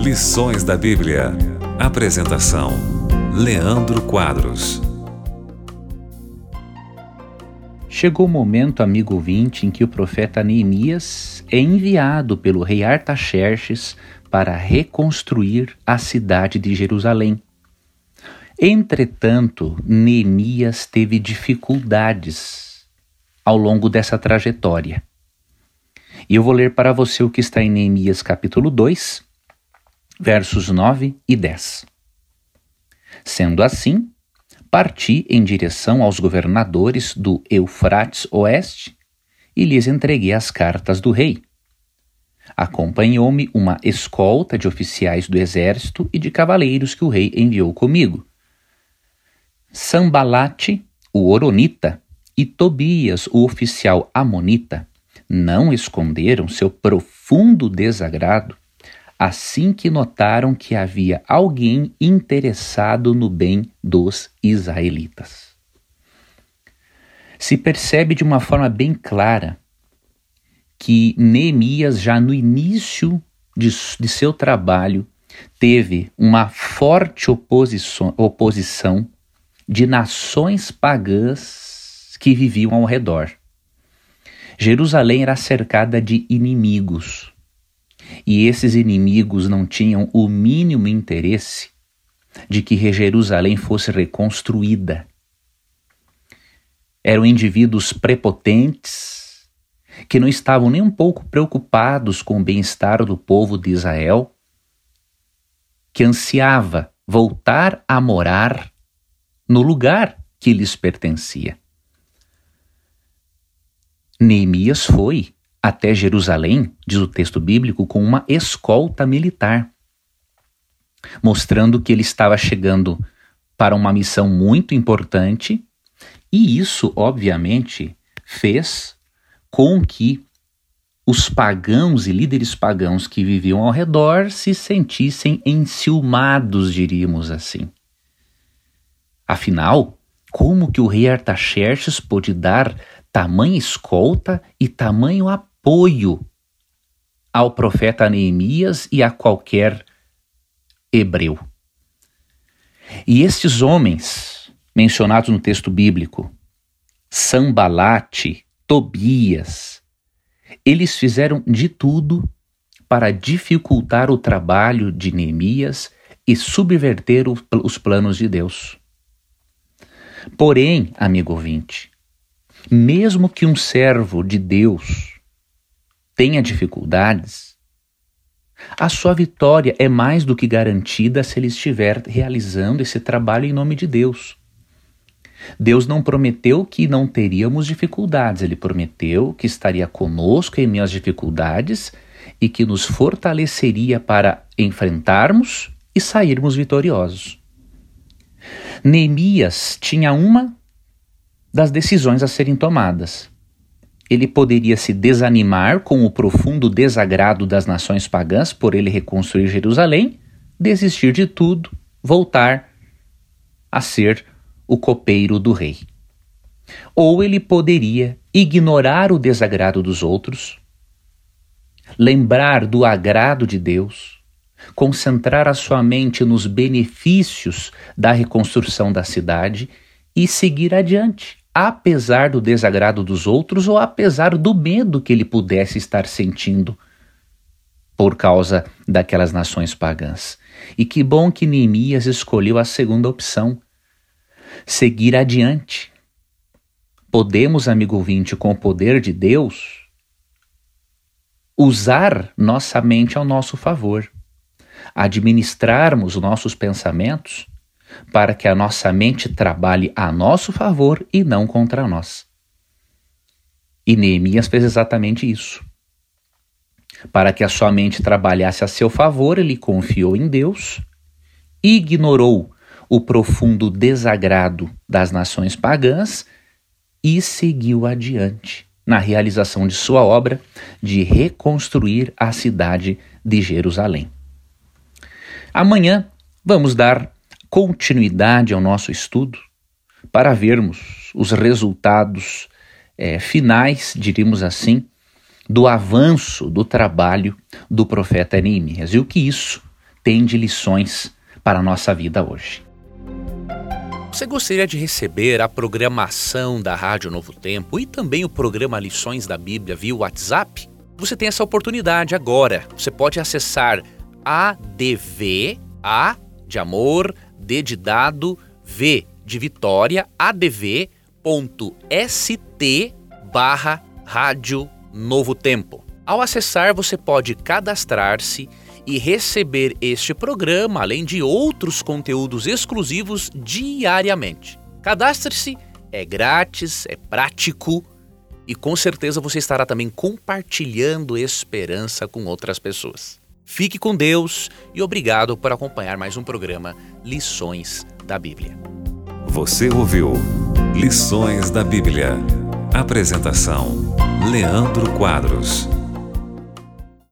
Lições da Bíblia. Apresentação: Leandro Quadros. Chegou o momento, amigo ouvinte, em que o profeta Neemias é enviado pelo rei Artaxerxes para reconstruir a cidade de Jerusalém. Entretanto, Neemias teve dificuldades ao longo dessa trajetória. E eu vou ler para você o que está em Neemias capítulo 2, versos 9 e 10. Sendo assim, parti em direção aos governadores do Eufrates Oeste e lhes entreguei as cartas do rei. Acompanhou-me uma escolta de oficiais do exército e de cavaleiros que o rei enviou comigo. Sambalate, o Horonita, e Tobias, o oficial amonita, não esconderam seu profundo desagrado assim que notaram que havia alguém interessado no bem dos israelitas. Se percebe de uma forma bem clara que Neemias, já no início de seu trabalho, teve uma forte oposição de nações pagãs que viviam ao redor. Jerusalém era cercada de inimigos, e esses inimigos não tinham o mínimo interesse de que Jerusalém fosse reconstruída. Eram indivíduos prepotentes, que não estavam nem um pouco preocupados com o bem-estar do povo de Israel, que ansiava voltar a morar no lugar que lhes pertencia. Neemias foi até Jerusalém, diz o texto bíblico, com uma escolta militar, mostrando que ele estava chegando para uma missão muito importante, e isso, obviamente, fez com que os pagãos e líderes pagãos que viviam ao redor se sentissem enciumados, diríamos assim. Afinal, como que o rei Artaxerxes pôde dar tamanha escolta e tamanho apoio ao profeta Neemias e a qualquer hebreu? E estes homens mencionados no texto bíblico, Sambalate, Tobias, eles fizeram de tudo para dificultar o trabalho de Neemias e subverter os planos de Deus. Porém, amigo ouvinte, mesmo que um servo de Deus tenha dificuldades, a sua vitória é mais do que garantida se ele estiver realizando esse trabalho em nome de Deus. Deus não prometeu que não teríamos dificuldades, ele prometeu que estaria conosco em meio às dificuldades e que nos fortaleceria para enfrentarmos e sairmos vitoriosos. Neemias tinha uma das decisões a serem tomadas. Ele poderia se desanimar com o profundo desagrado das nações pagãs por ele reconstruir Jerusalém, desistir de tudo, voltar a ser o copeiro do rei. Ou ele poderia ignorar o desagrado dos outros, lembrar do agrado de Deus, concentrar a sua mente nos benefícios da reconstrução da cidade e seguir adiante, apesar do desagrado dos outros ou apesar do medo que ele pudesse estar sentindo por causa daquelas nações pagãs. E que bom que Neemias escolheu a segunda opção, seguir adiante. Podemos, amigo ouvinte, com o poder de Deus, usar nossa mente ao nosso favor, administrarmos nossos pensamentos para que a nossa mente trabalhe a nosso favor e não contra nós. E Neemias fez exatamente isso. Para que a sua mente trabalhasse a seu favor, ele confiou em Deus, ignorou o profundo desagrado das nações pagãs e seguiu adiante na realização de sua obra de reconstruir a cidade de Jerusalém. Amanhã vamos dar continuidade ao nosso estudo para vermos os resultados finais, diríamos assim, do avanço do trabalho do profeta Neemias e o que isso tem de lições para a nossa vida hoje. Você gostaria de receber a programação da Rádio Novo Tempo e também o programa Lições da Bíblia via WhatsApp? Você tem essa oportunidade agora. Você pode acessar ADV, A de amor, D de dado, V de Vitória, adv.st/Rádio Novo Tempo. Ao acessar, você pode cadastrar-se e receber este programa, além de outros conteúdos exclusivos diariamente. Cadastre-se, é grátis, é prático e com certeza você estará também compartilhando esperança com outras pessoas. Fique com Deus e obrigado por acompanhar mais um programa Lições da Bíblia. Você ouviu Lições da Bíblia. Apresentação: Leandro Quadros.